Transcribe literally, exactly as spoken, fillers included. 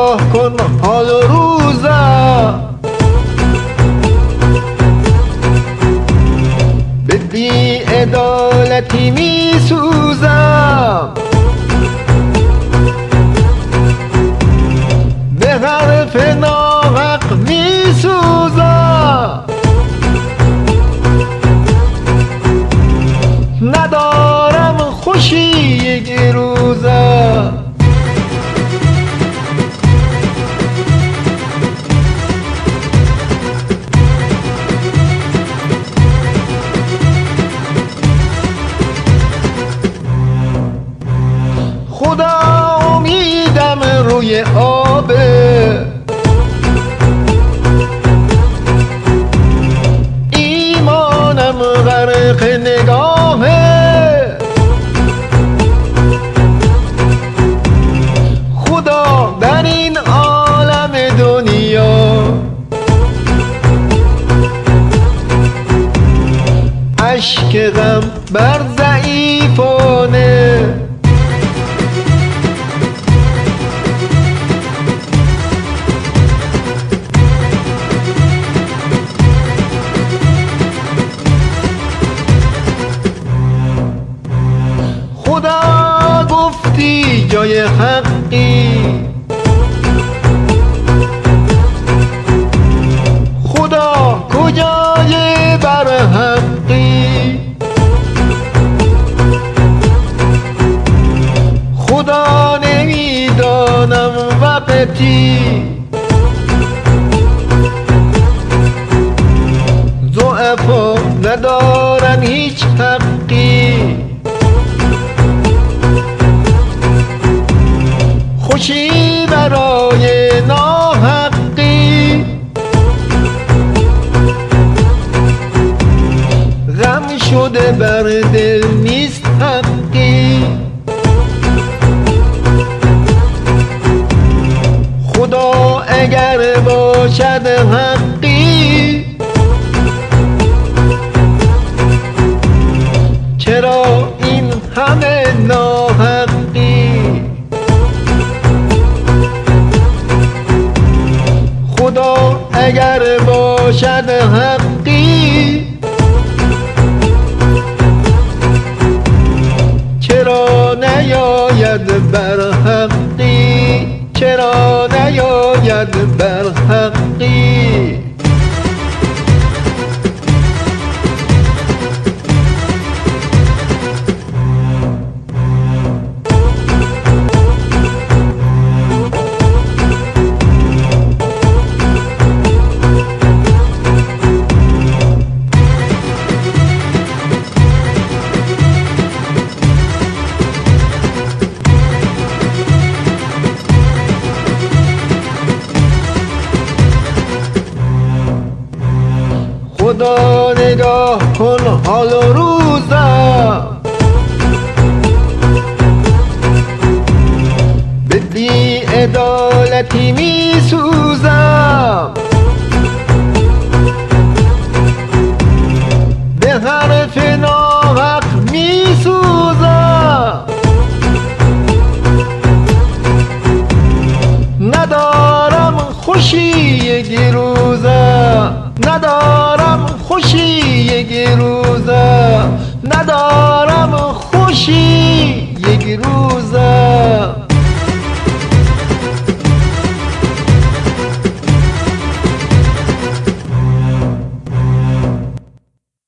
نگاه کن حال و روزم، به بی‌عدالتی می سوزم، به حرف ناحق می سوزم. ندارم خوشی یک روزم، خدا امیدم روی آبه، ایمانم غرق نگاهه، خدا در این عالم دنیا اشک غم بر ضعیفانه. خدا گفتی جای حقی، خدا کجای برحقی، خدا نمیدانم وقتی ضعفا ندارن هیچ حقی. خوشی برای ناحقی، غم شده بر دل نیست حقی. خدا اگر باشد حقی، چرا این همه ناحقی؟ خدا اگر باشد حقی، چرا نیاید بر حقی؟ چرا نیاید بر حقی؟ خدا نگاه کن حال و روزم، به بی‌عدالتی می سوزم، به حرف ناحق می سوزم. ندارم خوشی یک روزم، ندارم خوشی یک روزم، ندارم خوشی یک روزم.